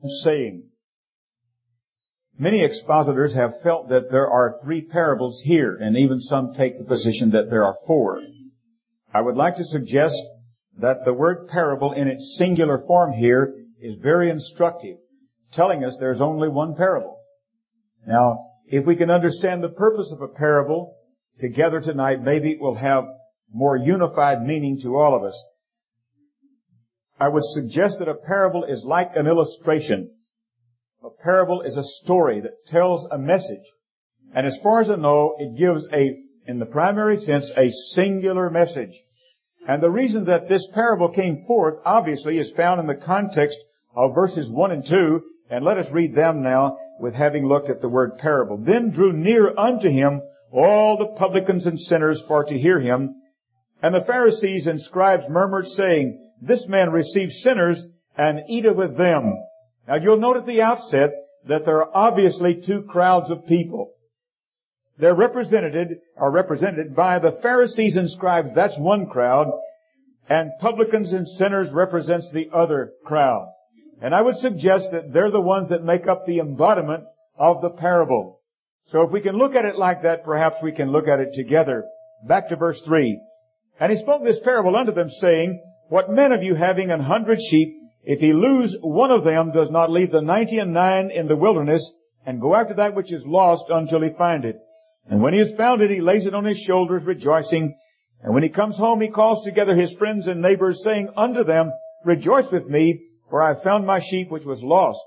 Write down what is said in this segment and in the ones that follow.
saying. Many expositors have felt that there are 3 parables here, and even some take the position that there are 4. I would like to suggest that the word parable in its singular form here is very instructive, telling us there's only one parable. Now, if we can understand the purpose of a parable together tonight, maybe it will have more unified meaning to all of us. I would suggest that a parable is like an illustration. A parable is a story that tells a message. And as far as I know, it gives in the primary sense, a singular message. And the reason that this parable came forth, obviously, is found in the context of verses 1 and 2. And let us read them now with having looked at the word parable. Then drew near unto him all the publicans and sinners for to hear him. And the Pharisees and scribes murmured, saying, This man receives sinners and eateth with them. Now you'll note at the outset that there are obviously 2 crowds of people. They're represented by the Pharisees and scribes. That's one crowd. And publicans and sinners represents the other crowd. And I would suggest that they're the ones that make up the embodiment of the parable. So if we can look at it like that, perhaps we can look at it together. Back to verse 3. And he spoke this parable unto them, saying, What man of you having 100 sheep, if he lose one of them, does not leave the 99 in the wilderness, and go after that which is lost until he find it? And when he has found it, he lays it on his shoulders, rejoicing. And when he comes home, he calls together his friends and neighbors, saying unto them, Rejoice with me, for I have found my sheep which was lost.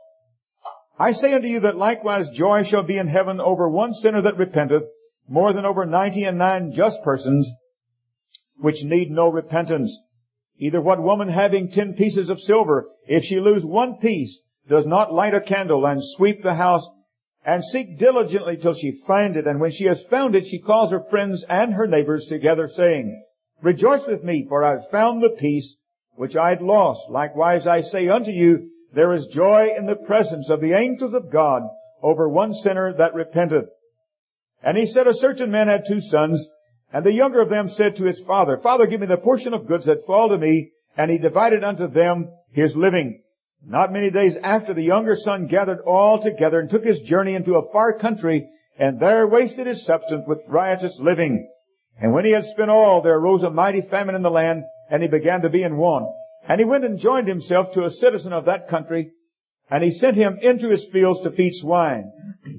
I say unto you that likewise joy shall be in heaven over one sinner that repenteth, more than over 99 just persons, which need no repentance. Either what woman having 10 pieces of silver, if she lose one piece, does not light a candle and sweep the house, and seek diligently till she find it. And when she has found it, she calls her friends and her neighbors together, saying, Rejoice with me, for I have found the piece which I had lost. Likewise I say unto you, there is joy in the presence of the angels of God over one sinner that repenteth. And he said, A certain man had 2 sons, and the younger of them said to his father, Father, give me the portion of goods that fall to me. And he divided unto them his living. Not many days after, the younger son gathered all together and took his journey into a far country, and there wasted his substance with riotous living. And when he had spent all, there arose a mighty famine in the land, and he began to be in want. And he went and joined himself to a citizen of that country, and he sent him into his fields to feed swine.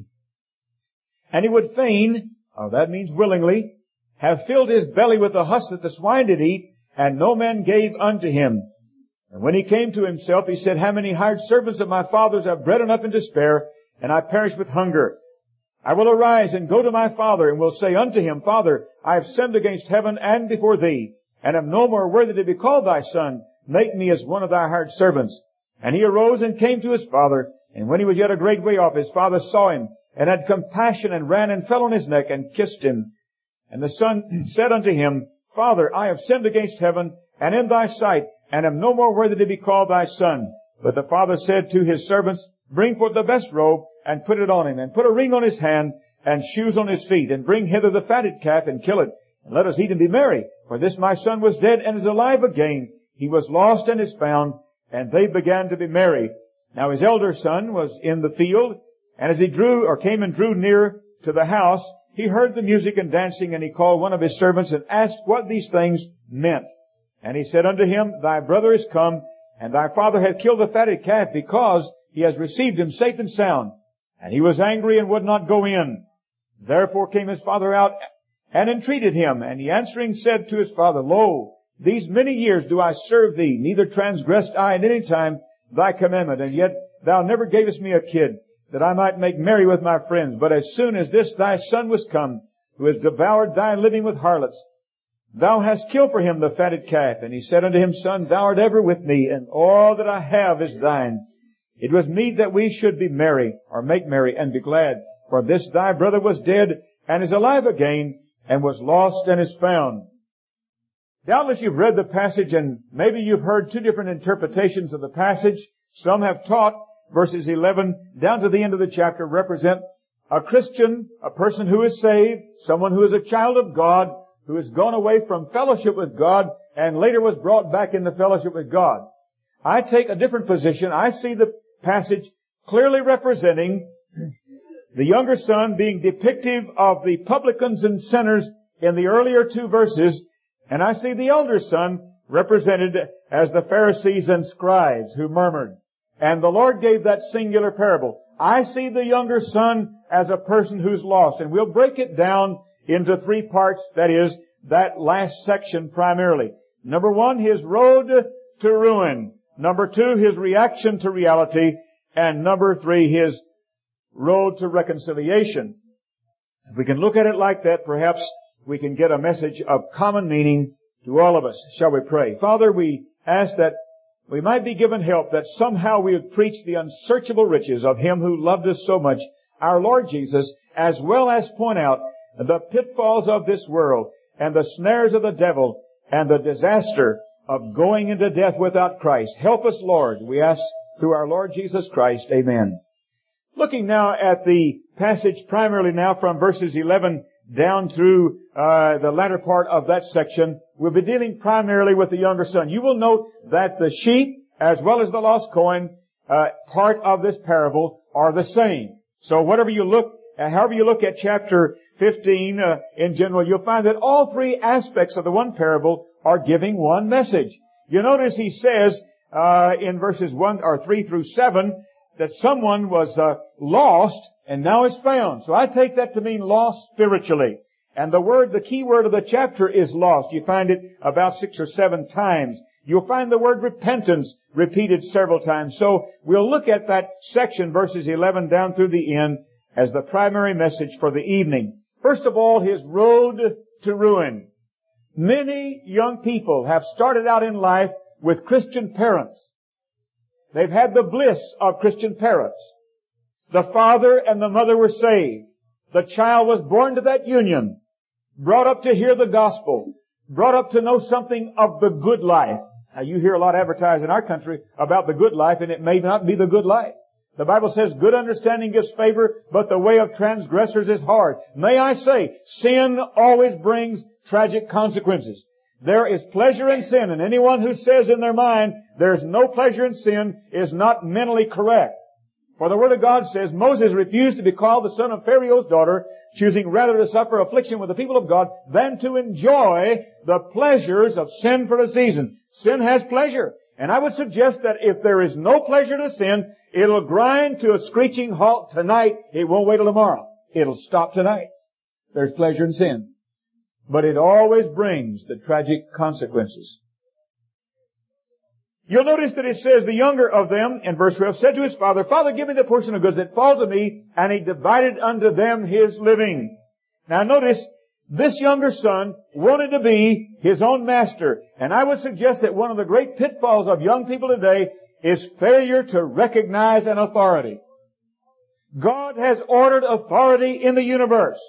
And he would fain, that means willingly, have filled his belly with the husk that the swine did eat, and no man gave unto him. And when he came to himself, he said, How many hired servants of my father's have bread enough and to spare, and I perish with hunger? I will arise and go to my father, and will say unto him, Father, I have sinned against heaven and before thee, and am no more worthy to be called thy son. Make me as one of thy hired servants. And he arose and came to his father, and when he was yet a great way off, his father saw him, and had compassion, and ran and fell on his neck, and kissed him. And the son said unto him, Father, I have sinned against heaven, and in thy sight, and am no more worthy to be called thy son. But the father said to his servants, Bring forth the best robe, and put it on him, and put a ring on his hand, and shoes on his feet, and bring hither the fatted calf, and kill it, and let us eat and be merry. For this my son was dead, and is alive again. He was lost, and is found. And they began to be merry. Now his elder son was in the field, and as he came and drew near to the house, he heard the music and dancing, and he called one of his servants, and asked what these things meant. And he said unto him, Thy brother is come, and thy father hath killed the fatted calf, because he has received him safe and sound. And he was angry, and would not go in. Therefore came his father out, and entreated him. And he answering said to his father, Lo, these many years do I serve thee, neither transgressed I at any time thy commandment, and yet thou never gavest me a kid, that I might make merry with my friends. But as soon as this thy son was come, who has devoured thy living with harlots, thou hast killed for him the fatted calf. And he said unto him, Son, thou art ever with me, and all that I have is thine. It was meet that we should be merry, or make merry, and be glad. For this thy brother was dead, and is alive again, and was lost, and is found. Doubtless you've read the passage, and maybe you've heard 2 different interpretations of the passage. Some have taught verses 11 down to the end of the chapter represent a Christian, a person who is saved, someone who is a child of God, who has gone away from fellowship with God, and later was brought back into fellowship with God. I take a different position. I see the passage clearly representing the younger son being depictive of the publicans and sinners in the earlier two verses, and I see the elder son represented as the Pharisees and scribes who murmured. And the Lord gave that singular parable. I see the younger son as a person who's lost, and we'll break it down into three parts, that is, that last section primarily. Number one, his road to ruin. Number two, his reaction to reality. And number three, his road to reconciliation. If we can look at it like that, perhaps we can get a message of common meaning to all of us. Shall we pray? Father, we ask that we might be given help, that somehow we would preach the unsearchable riches of Him who loved us so much, our Lord Jesus, as well as point out the pitfalls of this world and the snares of the devil and the disaster of going into death without Christ. Help us, Lord, we ask through our Lord Jesus Christ. Amen. Looking now at the passage primarily now from verses 11 down through the latter part of that section, we'll be dealing primarily with the younger son. You will note that the sheep, as well as the lost coin, part of this parable are the same. So however you look at chapter 15 in general, you'll find that all three aspects of the one parable are giving one message. You notice he says in verses 3 through 7 that someone was lost and now is found. So I take that to mean lost spiritually. And the key word of the chapter is lost. You find it about 6 or 7 times. You'll find the word repentance repeated several times. So we'll look at that section, verses 11 down through the end, as the primary message for the evening. First of all, his road to ruin. Many young people have started out in life with Christian parents. They've had the bliss of Christian parents. The father and the mother were saved. The child was born to that union, brought up to hear the gospel, brought up to know something of the good life. Now you hear a lot advertised in our country about the good life, and it may not be the good life. The Bible says good understanding gives favor, but the way of transgressors is hard. May I say, sin always brings tragic consequences. There is pleasure in sin, and anyone who says in their mind there's no pleasure in sin is not mentally correct. For the Word of God says Moses refused to be called the son of Pharaoh's daughter, choosing rather to suffer affliction with the people of God than to enjoy the pleasures of sin for a season. Sin has pleasure. And I would suggest that if there is no pleasure to sin, it'll grind to a screeching halt tonight. It won't wait till tomorrow. It'll stop tonight. There's pleasure in sin. But it always brings the tragic consequences. You'll notice that it says, the younger of them, in verse 12, said to his father, Father, give me the portion of goods that fall to me, and he divided unto them his living. Now notice, this younger son wanted to be his own master. And I would suggest that one of the great pitfalls of young people today is failure to recognize an authority. God has ordered authority in the universe.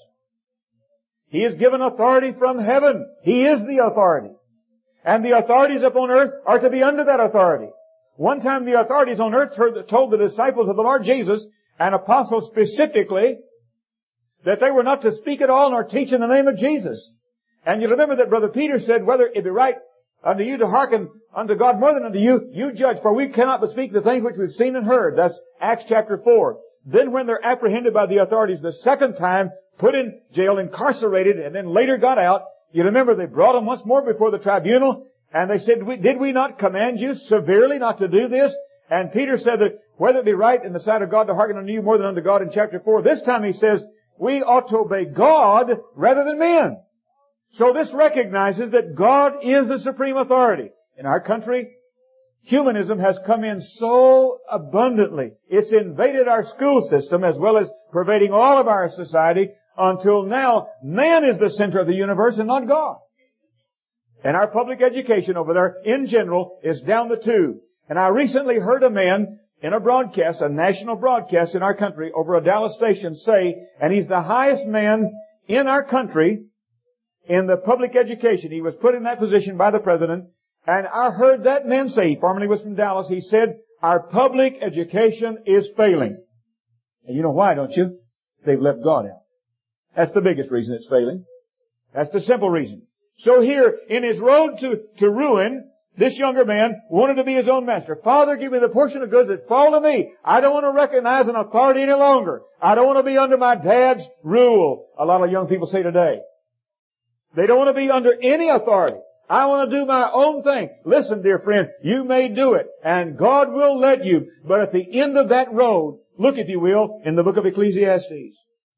He has given authority from heaven. He is the authority. And the authorities upon earth are to be under that authority. One time the authorities on earth told the disciples of the Lord Jesus, and apostles specifically, that they were not to speak at all nor teach in the name of Jesus. And you remember that Brother Peter said, whether it be right unto you to hearken unto God more than unto you, you judge, for we cannot but speak the things which we've seen and heard. That's Acts chapter 4. Then when they're apprehended by the authorities the second time, put in jail, incarcerated, and then later got out, you remember they brought them once more before the tribunal, and they said, did we not command you severely not to do this? And Peter said that whether it be right in the sight of God to hearken unto you more than unto God in chapter 4, this time he says, we ought to obey God rather than men. So this recognizes that God is the supreme authority. In our country, humanism has come in so abundantly. It's invaded our school system as well as pervading all of our society. Until now, man is the center of the universe and not God. And our public education over there, in general, is down the tube. And I recently heard a man in a broadcast, a national broadcast in our country, over a Dallas station say, and he's the highest man in our country in the public education. He was put in that position by the president. And I heard that man say, he formerly was from Dallas, he said, our public education is failing. And you know why, don't you? They've left God out. That's the biggest reason it's failing. That's the simple reason. So here, in his road to ruin, This younger man wanted to be his own master. Father, give me the portion of goods that fall to me. I don't want to recognize an authority any longer. I don't want to be under my dad's rule. A lot of young people say today. They don't want to be under any authority. I want to do my own thing. Listen, dear friend, you may do it, and God will let you. But at the end of that road, look, if you will, in the book of Ecclesiastes.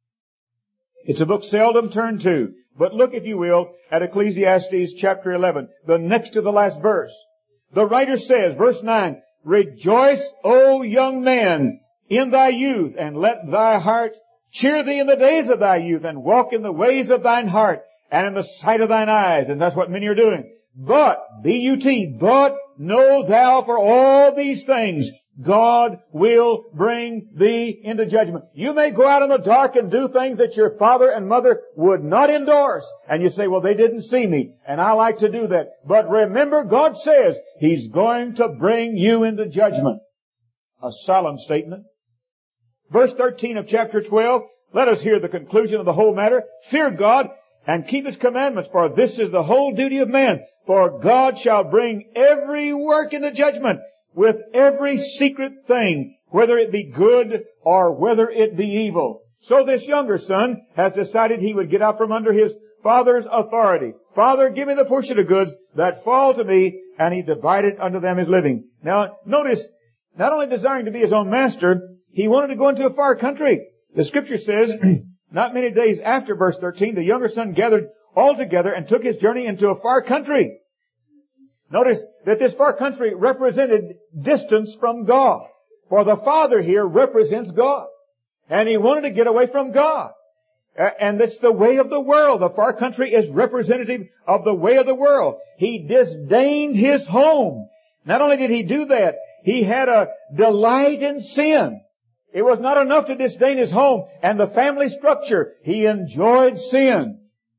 It's a book seldom turned to, but look, if you will, at Ecclesiastes chapter 11, the next to the last verse. The writer says, verse 9, Rejoice, O young man, in thy youth, and let thy heart cheer thee in the days of thy youth, and walk in the ways of thine heart, and in the sight of thine eyes. And that's what many are doing. But, B-U-T, but know thou for all these things, God will bring thee into judgment. You may go out in the dark and do things that your father and mother would not endorse. And you say, well, they didn't see me, and I like to do that. But remember, God says He's going to bring you into judgment. A solemn statement. Verse 13 of chapter 12, let us hear the conclusion of the whole matter. Fear God and keep His commandments, for this is the whole duty of man. For God shall bring every work into judgment, with every secret thing, whether it be good or whether it be evil. So this younger son has decided he would get out from under his father's authority. Father, give me the portion of goods that fall to me, and he divided unto them his living. Now, notice, not only desiring to be his own master, he wanted to go into a far country. The scripture says, not many days after verse 13, the younger son gathered all together and took his journey into a far country. Notice that this far country represented distance from God. For the father here represents God. And he wanted to get away from God. And that's the way of the world. The far country is representative of the way of the world. He disdained his home. Not only did he do that, he had a delight in sin. It was not enough to disdain his home and the family structure. He enjoyed sin.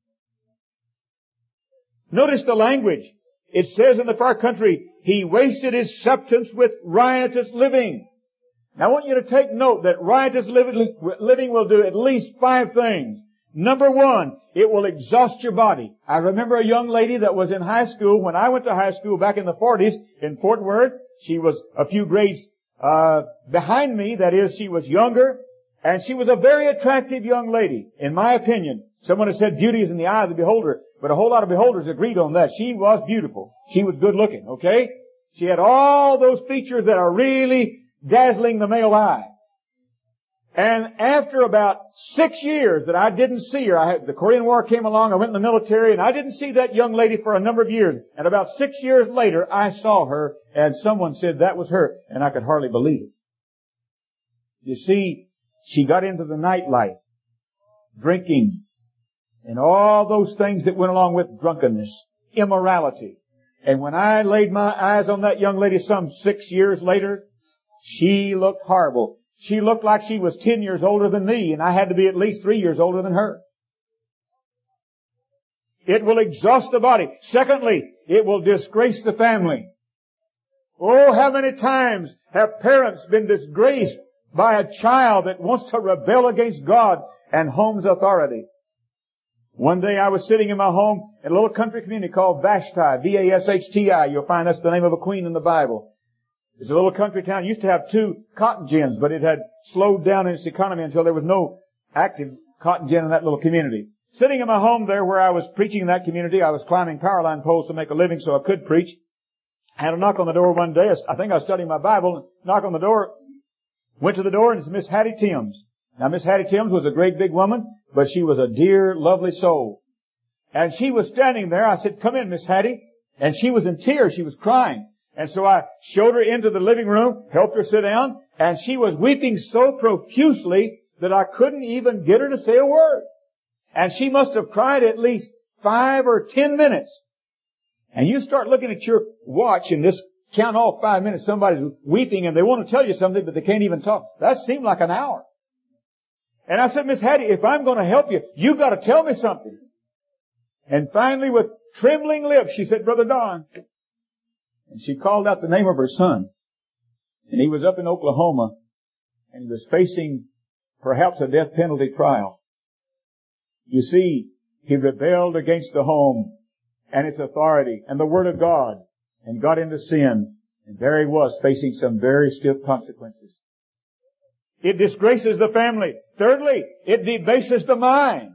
Notice the language. It says in the far country, he wasted his substance with riotous living. Now I want you to take note that riotous living will do at least 5 things. Number 1, it will exhaust your body. I remember a young lady that was in high school when I went to high school back in the 40s in Fort Worth. She was a few grades behind me. That is, she was younger, and she was a very attractive young lady, in my opinion. Someone has said beauty is in the eye of the beholder, but a whole lot of beholders agreed on that. She was beautiful. She was good looking, okay? She had all those features that are really dazzling the male eye. And after about 6 years that I didn't see her, the Korean War came along, I went in the military, and I didn't see that young lady for a number of years. And about 6 years later, I saw her, and someone said that was her, and I could hardly believe it. You see, she got into the nightlife, drinking, and all those things that went along with drunkenness, immorality. And when I laid my eyes on that young lady some 6 years later, she looked horrible. She looked like she was 10 years older than me, and I had to be at least 3 years older than her. It will exhaust the body. Secondly, it will disgrace the family. Oh, how many times have parents been disgraced by a child that wants to rebel against God and home's authority? One day I was sitting in my home in a little country community called Vashti, V-A-S-H-T-I. You'll find that's the name of a queen in the Bible. It's a little country town. It used to have 2 cotton gins, but it had slowed down in its economy until there was no active cotton gin in that little community. Sitting in my home there where I was preaching in that community, I was climbing power line poles to make a living so I could preach. I had a knock on the door one day. I think I was studying my Bible. Knock on the door. Went to the door, and it's Miss Hattie Timms. Now, Miss Hattie Timms was a great big woman, but she was a dear, lovely soul. And she was standing there. I said, "Come in, Miss Hattie." And she was in tears. She was crying. And so I showed her into the living room, helped her sit down, and she was weeping so profusely that I couldn't even get her to say a word. And she must have cried at least 5 or 10 minutes. And you start looking at your watch and just count all 5 minutes. Somebody's weeping and they want to tell you something, but they can't even talk. That seemed like an hour. And I said, "Miss Hattie, if I'm going to help you, you got to tell me something." And finally, with trembling lips, she said, "Brother Don." And she called out the name of her son. And he was up in Oklahoma, and he was facing perhaps a death penalty trial. You see, he rebelled against the home and its authority and the Word of God. and got into sin. And there he was, facing some very stiff consequences. It disgraces the family. Thirdly, it debases the mind.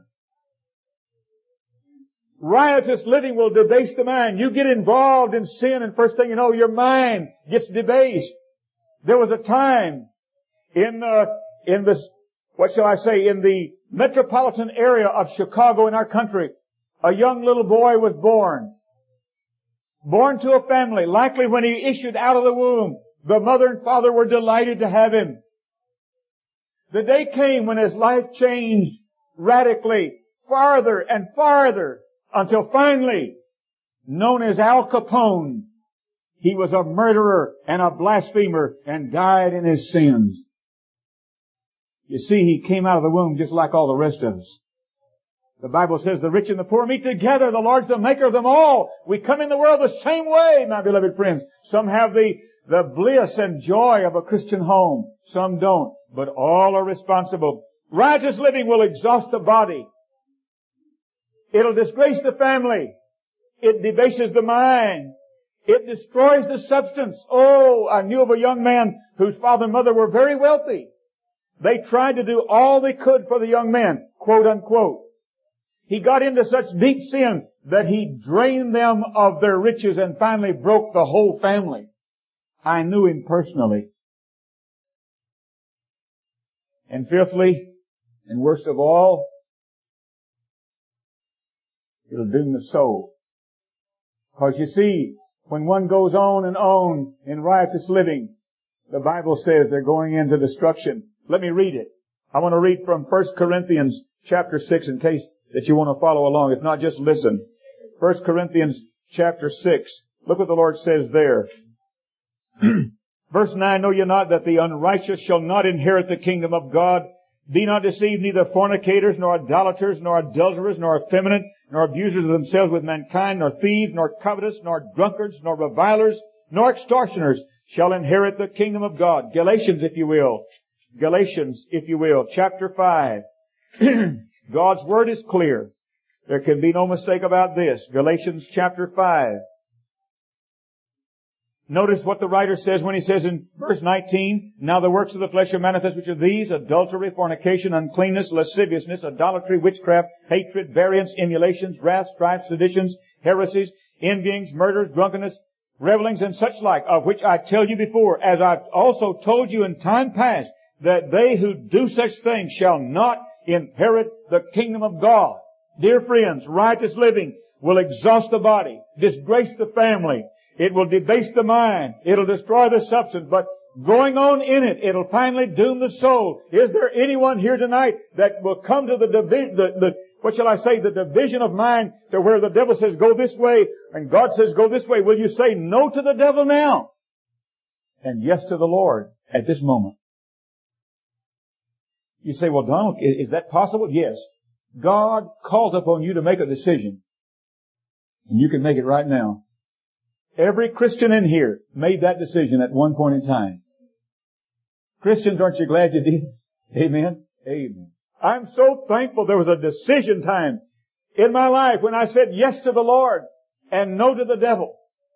Riotous living will debase the mind. You get involved in sin, and first thing you know, your mind gets debased. There was a time in the metropolitan area of Chicago in our country, a young little boy was born. Born to a family. Likely when he issued out of the womb, the mother and father were delighted to have him. The day came when his life changed radically, farther and farther, until finally, known as Al Capone, he was a murderer and a blasphemer and died in his sins. You see, he came out of the womb just like all the rest of us. The Bible says the rich and the poor meet together. The Lord's the maker of them all. We come in the world the same way, my beloved friends. Some have the bliss and joy of a Christian home. Some don't. But all are responsible. Righteous living will exhaust the body. It'll disgrace the family. It debases the mind. It destroys the substance. Oh, I knew of a young man whose father and mother were very wealthy. They tried to do all they could for the young man, quote unquote. He got into such deep sin that he drained them of their riches and finally broke the whole family. I knew him personally. And fifthly, and worst of all, it'll doom the soul. Because you see, when one goes on and on in riotous living, the Bible says they're going into destruction. Let me read it. I want to read from 1 Corinthians chapter 6 in case that you want to follow along. If not, just listen. 1 Corinthians chapter 6. Look what the Lord says there. Verse 9, know ye not that the unrighteous shall not inherit the kingdom of God? Be not deceived, neither fornicators, nor idolaters, nor adulterers, nor effeminate, nor abusers of themselves with mankind, nor thieves, nor covetous, nor drunkards, nor revilers, nor extortioners shall inherit the kingdom of God. Galatians, if you will, chapter 5. God's Word is clear. There can be no mistake about this. Galatians chapter 5. Notice what the writer says when he says in verse 19, now the works of the flesh are manifest, which are these: adultery, fornication, uncleanness, lasciviousness, idolatry, witchcraft, hatred, variance, emulations, wrath, strife, seditions, heresies, envyings, murders, drunkenness, revelings, and such like, of which I tell you before, as I've also told you in time past, that they who do such things shall not inherit the kingdom of God. Dear friends, righteous living will exhaust the body, disgrace the family. It will debase the mind. It'll destroy the substance. But going on in it, it'll finally doom the soul. Is there anyone here tonight that will come to the division of mind to where the devil says go this way and God says go this way? Will you say no to the devil now and yes to the Lord at this moment? You say, well, Donald, is that possible? Yes. God calls upon you to make a decision. And you can make it right now. Every Christian in here made that decision at one point in time. Christians, aren't you glad you did? Amen? Amen. I'm so thankful there was a decision time in my life when I said yes to the Lord and no to the devil.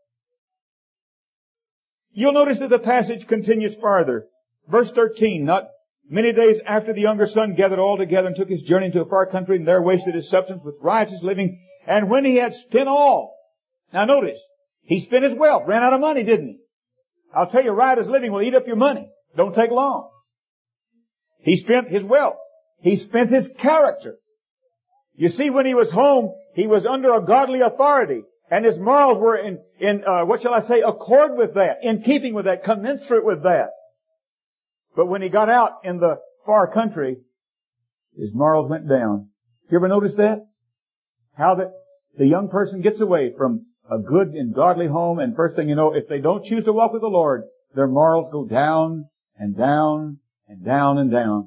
You'll notice that the passage continues farther. Verse 13, not many days after the younger son gathered all together and took his journey into a far country, and there wasted his substance with riotous living. And when he had spent all, now notice, he spent his wealth, ran out of money, didn't he? I'll tell you, riotous living will eat up your money. Don't take long. He spent his wealth. He spent his character. You see, when he was home, he was under a godly authority, and his morals were in accord with that, in keeping with that, commensurate with that. But when he got out in the far country, his morals went down. You ever notice that? How that the young person gets away from a good and godly home, and first thing you know, if they don't choose to walk with the Lord, their morals go down and down and down and down.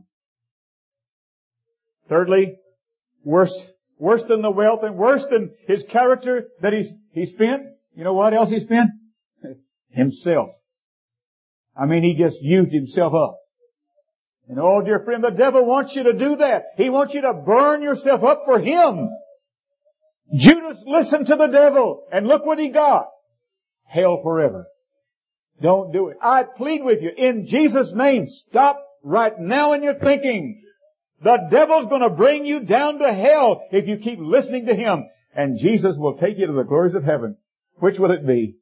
Thirdly, worse than the wealth and worse than his character that he spent. You know what else he spent? Himself. I mean, he just used himself up. And oh, dear friend, the devil wants you to do that. He wants you to burn yourself up for him. Judas listened to the devil, and look what he got. hell forever. Don't do it. I plead with you, in Jesus' name, stop right now in your thinking. The devil's going to bring you down to hell if you keep listening to him. And Jesus will take you to the glories of heaven. Which will it be?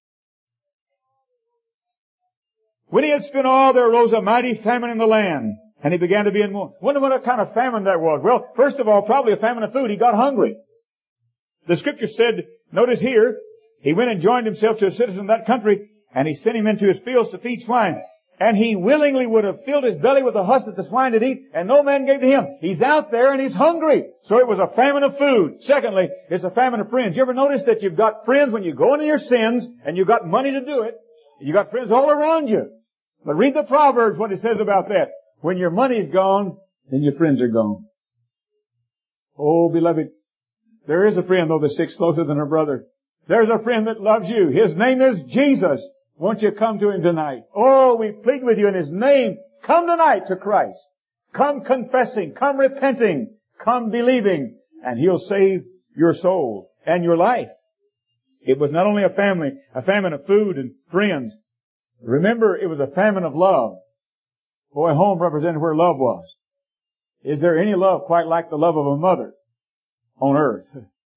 When he had spent all, there arose a mighty famine in the land, and he began to be in mourning. Wonder what kind of famine that was. Well, first of all, probably a famine of food. He got hungry. The scripture said, notice here, he went and joined himself to a citizen of that country, and he sent him into his fields to feed swine. And he willingly would have filled his belly with the husk that the swine did eat, and no man gave to him. He's out there and he's hungry. So it was a famine of food. Secondly, it's a famine of friends. You ever notice that you've got friends when you go into your sins, and you've got money to do it? You got friends all around you. But read the Proverbs, what it says about that. When your money's gone, then your friends are gone. Oh, beloved, there is a friend, though, that sticks closer than a brother. There's a friend that loves you. His name is Jesus. Won't you come to him tonight? Oh, we plead with you in his name. Come tonight to Christ. Come confessing. Come repenting. Come believing. And he'll save your soul and your life. It was not only a famine of food and friends. Remember, it was a famine of love. Boy, home represented where love was. Is there any love quite like the love of a mother on earth?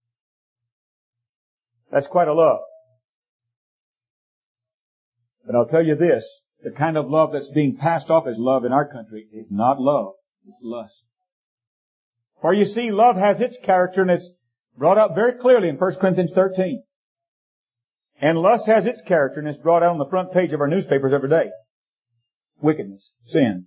That's quite a love. But I'll tell you this, the kind of love that's being passed off as love in our country is not love, it's lust. For you see, love has its character, and it's brought out very clearly in 1 Corinthians 13. And lust has its character, and it's brought out on the front page of our newspapers every day. Wickedness, sin.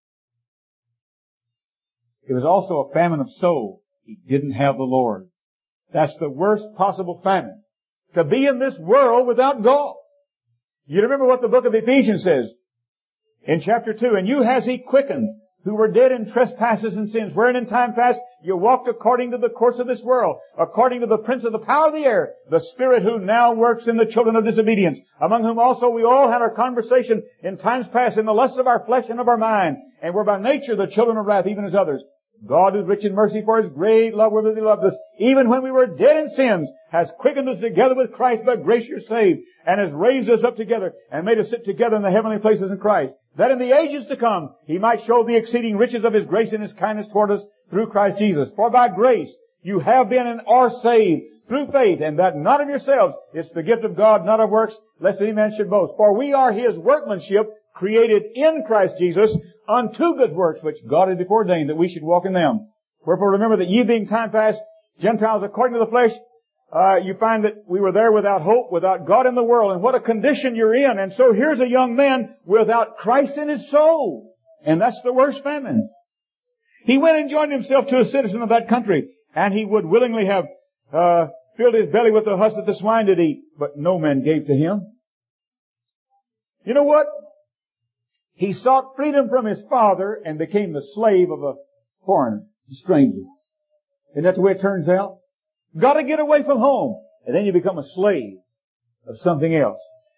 It was also a famine of soul. He didn't have the Lord. That's the worst possible famine. To be in this world without God. You remember what the book of Ephesians says in chapter 2. And you has he quickened, who were dead in trespasses and sins, wherein in time past you walked according to the course of this world, according to the prince of the power of the air, the spirit who now works in the children of disobedience, among whom also we all had our conversation in times past in the lusts of our flesh and of our mind, and were by nature the children of wrath, even as others. God, who is rich in mercy, for his great love wherewith he loved us, even when we were dead in sins, has quickened us together with Christ. By grace you're saved, and has raised us up together, and made us sit together in the heavenly places in Christ, that in the ages to come he might show the exceeding riches of his grace and his kindness toward us through Christ Jesus. For by grace you have been and are saved through faith, and that not of yourselves. It's the gift of God, not of works, lest any man should boast. For we are his workmanship, created in Christ Jesus, unto good works, which God had before ordained that we should walk in them. Wherefore remember that ye being time past Gentiles according to the flesh, you find that we were there without hope, without God in the world, and what a condition you're in. And so here's a young man without Christ in his soul. And that's the worst famine. He went and joined himself to a citizen of that country, and he would willingly have filled his belly with the husk that the swine did eat, but no man gave to him. You know what? He sought freedom from his father and became the slave of a foreigner, a stranger. Isn't that the way it turns out? Got to get away from home, and then you become a slave of something else.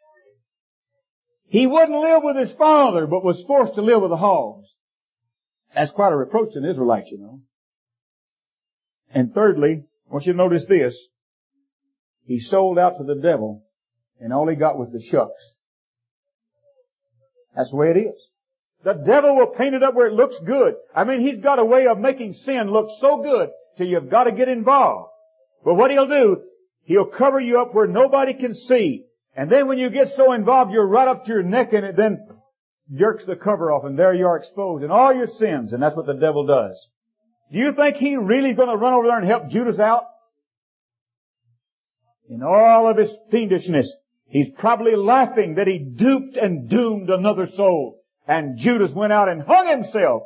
He wouldn't live with his father, but was forced to live with the hogs. That's quite a reproach to an Israelite, you know. And thirdly, I want you to notice this. He sold out to the devil, and all he got was the shucks. That's the way it is. The devil will paint it up where it looks good. I mean, he's got a way of making sin look so good till you've got to get involved. But what he'll do, he'll cover you up where nobody can see. And then when you get so involved, you're right up to your neck in it, then jerks the cover off, and there you are exposed in all your sins. And that's what the devil does. Do you think he really going to run over there and help Judas out? In all of his fiendishness, he's probably laughing that he duped and doomed another soul. And Judas went out and hung himself.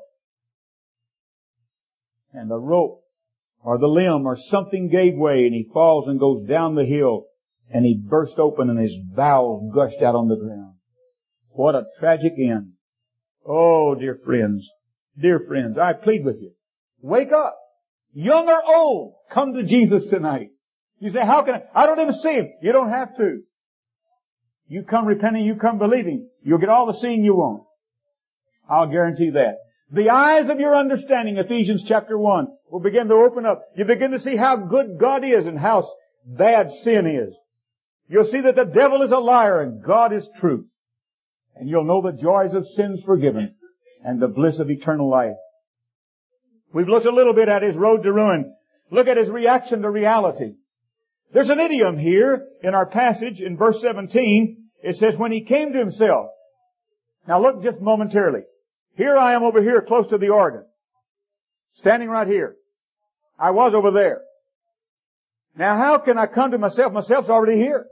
And the rope or the limb or something gave way, and he falls and goes down the hill, and he burst open and his bowels gushed out on the ground. What a tragic end. Oh, dear friends, I plead with you. Wake up. Young or old, come to Jesus tonight. You say, how can I don't even see him. You don't have to. You come repenting, you come believing. You'll get all the seeing you want. I'll guarantee that. The eyes of your understanding, Ephesians chapter 1, will begin to open up. You begin to see how good God is and how bad sin is. You'll see that the devil is a liar and God is truth. And you'll know the joys of sins forgiven and the bliss of eternal life. We've looked a little bit at his road to ruin. Look at his reaction to reality. There's an idiom here in our passage in verse 17. It says, when he came to himself. Now look just momentarily. Here I am over here close to the organ. Standing right here. I was over there. Now how can I come to myself? Myself's already here.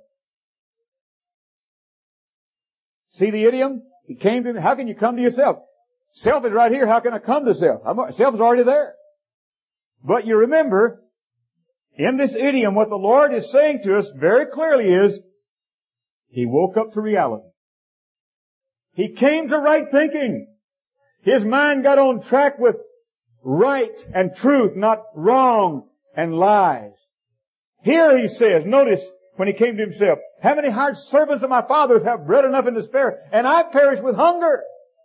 See the idiom? He came to me. How can you come to yourself? Self is right here. How can I come to self? Self is already there. But you remember, in this idiom, what the Lord is saying to us very clearly is, He woke up to reality. He came to right thinking. His mind got on track with right and truth, not wrong and lies. Here he says, notice, when he came to himself, how many hired servants of my father's have bread enough and to spare, and I perish with hunger?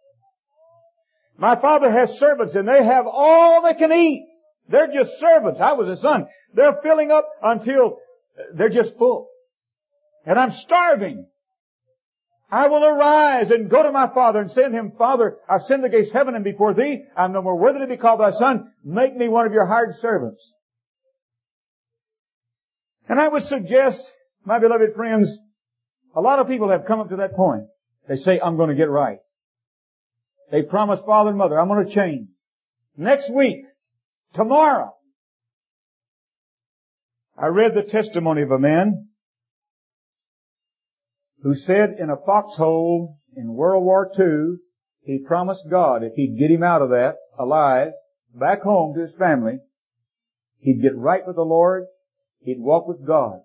My father has servants, and they have all they can eat. They're just servants. I was a son. They're filling up until they're just full. And I'm starving. I will arise and go to my father and say to him, Father, I've sinned against heaven and before thee. I'm no more worthy to be called thy son. Make me one of your hired servants. And I would suggest, my beloved friends, a lot of people have come up to that point. They say, I'm going to get right. They promise father and mother, I'm going to change. Next week, tomorrow. I read the testimony of a man who said in a foxhole in World War II, he promised God if He'd get him out of that alive, back home to his family, he'd get right with the Lord, he'd walk with God.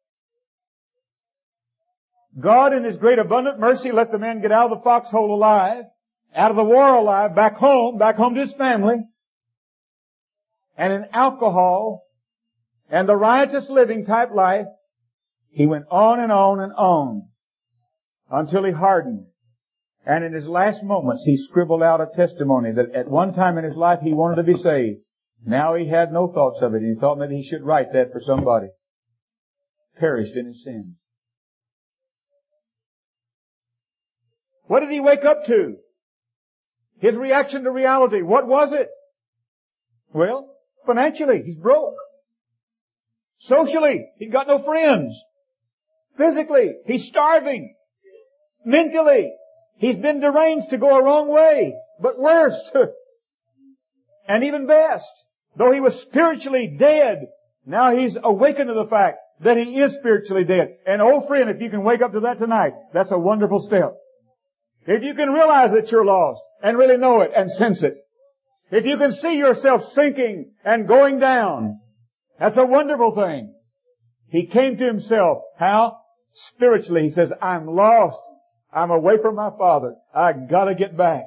God in His great abundant mercy let the man get out of the foxhole alive, out of the war alive, back home to his family. And in alcohol and the riotous living type life, he went on and on and on until he hardened. And in his last moments, he scribbled out a testimony that at one time in his life he wanted to be saved. Now he had no thoughts of it. He thought maybe he should write that for somebody. Perished in his sins. What did he wake up to? His reaction to reality. What was it? Well, financially, he's broke. Socially, he's got no friends. Physically, he's starving. Mentally, he's been deranged to go a wrong way. But worse, and even best, though he was spiritually dead, now he's awakened to the fact that he is spiritually dead. And oh friend, if you can wake up to that tonight, that's a wonderful step. If you can realize that you're lost and really know it and sense it. If you can see yourself sinking and going down, that's a wonderful thing. He came to himself. How? Spiritually, he says, I'm lost. I'm away from my Father. I gotta get back.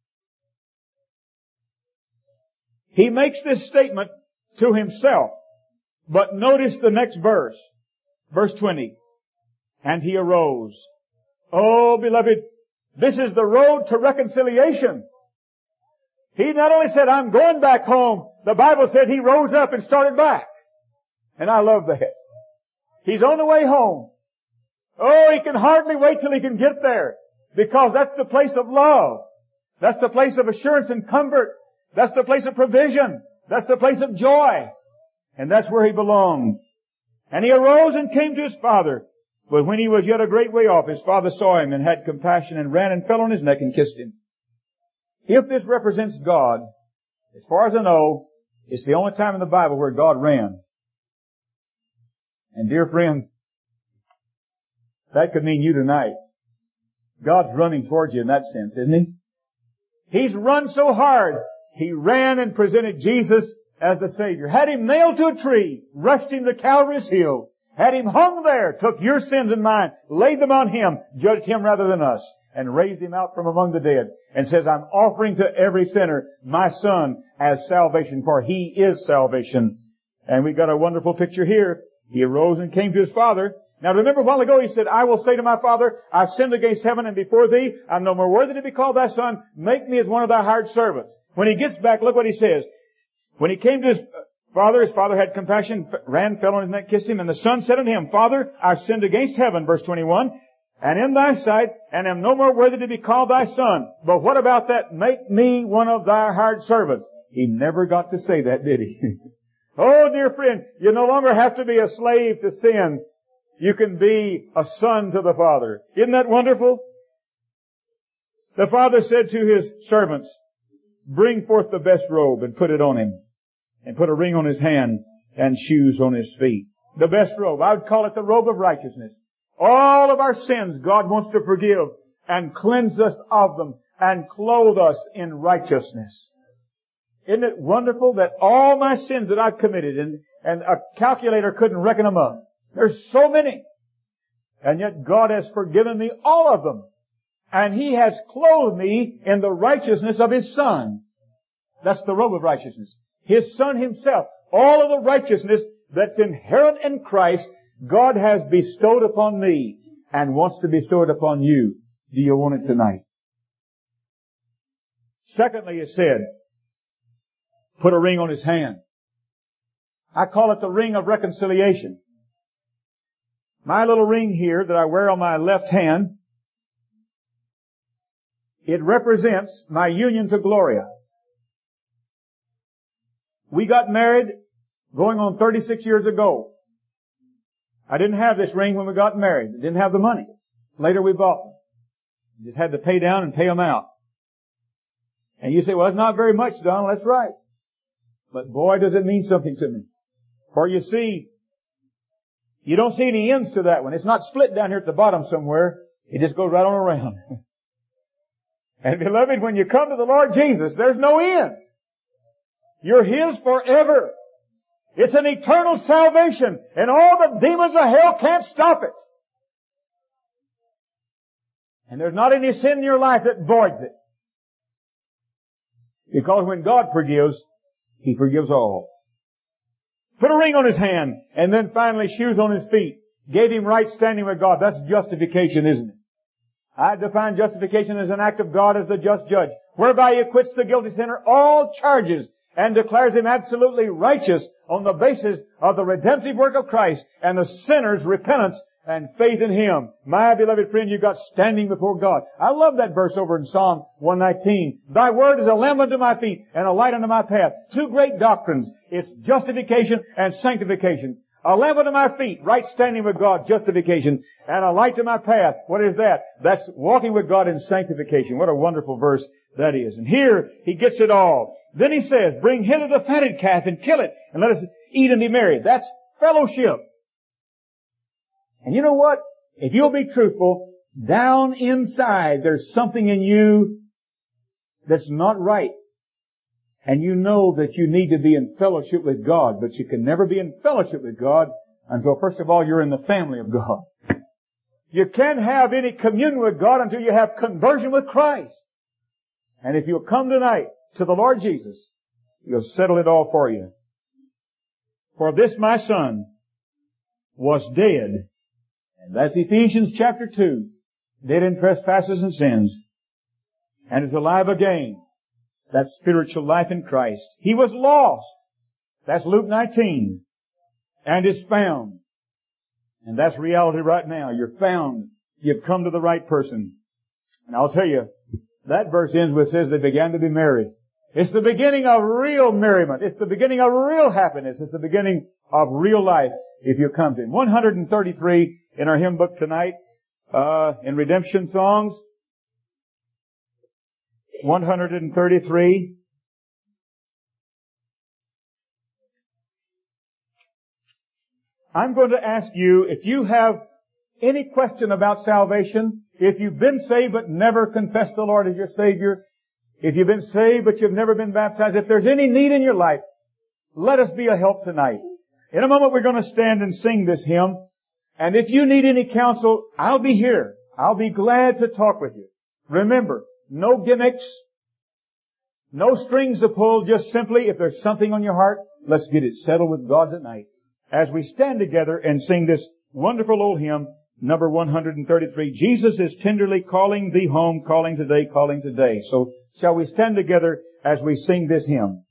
He makes this statement to himself. But notice the next verse. Verse 20. And he arose. Oh, beloved, this is the road to reconciliation. He not only said, I'm going back home, the Bible says he rose up and started back. And I love that. He's on the way home. Oh, he can hardly wait till he can get there. Because that's the place of love. That's the place of assurance and comfort. That's the place of provision. That's the place of joy. And that's where he belonged. And he arose and came to his father. But when he was yet a great way off, his father saw him and had compassion and ran and fell on his neck and kissed him. If this represents God, as far as I know, it's the only time in the Bible where God ran. And dear friend, that could mean you tonight. God's running towards you in that sense, isn't He? He's run so hard, He ran and presented Jesus as the Savior. Had Him nailed to a tree, rushed Him to Calvary's hill, had Him hung there, took your sins and mine, laid them on Him, judged Him rather than us, and raised Him out from among the dead, and says, I'm offering to every sinner my Son as salvation, for He is salvation. And we've got a wonderful picture here. He arose and came to His Father. Now remember a while ago He said, I will say to my Father, I've sinned against heaven and before Thee. I'm no more worthy to be called Thy Son. Make me as one of Thy hired servants. When He gets back, look what He says. When He came to His father had compassion, ran, fell on his neck, kissed him, and the son said unto him, Father, I've sinned against heaven, verse 21, and in thy sight, and am no more worthy to be called thy son. But what about that? Make me one of thy hired servants. He never got to say that, did he? Oh, dear friend, you no longer have to be a slave to sin. You can be a son to the Father. Isn't that wonderful? The father said to his servants, bring forth the best robe and put it on him, and put a ring on his hand and shoes on his feet. The best robe. I would call it the robe of righteousness. All of our sins God wants to forgive and cleanse us of them and clothe us in righteousness. Isn't it wonderful that all my sins that I've committed, and a calculator couldn't reckon them up. There's so many. And yet God has forgiven me all of them. And He has clothed me in the righteousness of His Son. That's the robe of righteousness. His Son Himself. All of the righteousness that's inherent in Christ, God has bestowed upon me and wants to bestow it upon you. Do you want it tonight? Secondly, it said, put a ring on his hand. I call it the ring of reconciliation. My little ring here that I wear on my left hand, it represents my union to Gloria. We got married going on 36 years ago. I didn't have this ring when we got married. I didn't have the money. Later we bought them. Just had to pay down and pay them out. And you say, well, it's not very much, Donald. That's right. But boy, does it mean something to me. For you see, you don't see any ends to that one. It's not split down here at the bottom somewhere. It just goes right on around. And beloved, when you come to the Lord Jesus, there's no end. You're His forever. It's an eternal salvation, and all the demons of hell can't stop it. And there's not any sin in your life that voids it. Because when God forgives, He forgives all. Put a ring on his hand, and then finally shoes on his feet. Gave him right standing with God. That's justification, isn't it? I define justification as an act of God as the just judge, whereby He acquits the guilty sinner all charges and declares him absolutely righteous on the basis of the redemptive work of Christ and the sinner's repentance and faith in Him. My beloved friend, you've got standing before God. I love that verse over in Psalm 119. Thy word is a lamp unto my feet and a light unto my path. Two great doctrines. It's justification and sanctification. A lamp unto my feet, right standing with God, justification, and a light to my path. What is that? That's walking with God in sanctification. What a wonderful verse that is. And here, He gets it all. Then He says, bring hither the fatted calf and kill it, and let us eat and be merry. That's fellowship. And you know what? If you'll be truthful, down inside there's something in you that's not right. And you know that you need to be in fellowship with God, but you can never be in fellowship with God until, first of all, you're in the family of God. You can't have any communion with God until you have conversion with Christ. And if you'll come tonight to the Lord Jesus, He'll settle it all for you. For this my son was dead. And that's Ephesians chapter 2. Dead in trespasses and sins. And is alive again. That's spiritual life in Christ. He was lost. That's Luke 19. And is found. And that's reality right now. You're found. You've come to the right person. And I'll tell you, that verse ends with, says they began to be married. It's the beginning of real merriment. It's the beginning of real happiness. It's the beginning of real life if you come to Him. 133 in our hymn book tonight, in redemption songs. 133. I'm going to ask you, if you have any question about salvation, if you've been saved but never confessed the Lord as your Savior, if you've been saved but you've never been baptized, if there's any need in your life, let us be a help tonight. In a moment we're going to stand and sing this hymn. And if you need any counsel, I'll be here. I'll be glad to talk with you. Remember, no gimmicks, no strings to pull, just simply, if there's something on your heart, let's get it settled with God tonight. As we stand together and sing this wonderful old hymn, number 133, Jesus is tenderly calling thee home, calling today, calling today. So shall we stand together as we sing this hymn?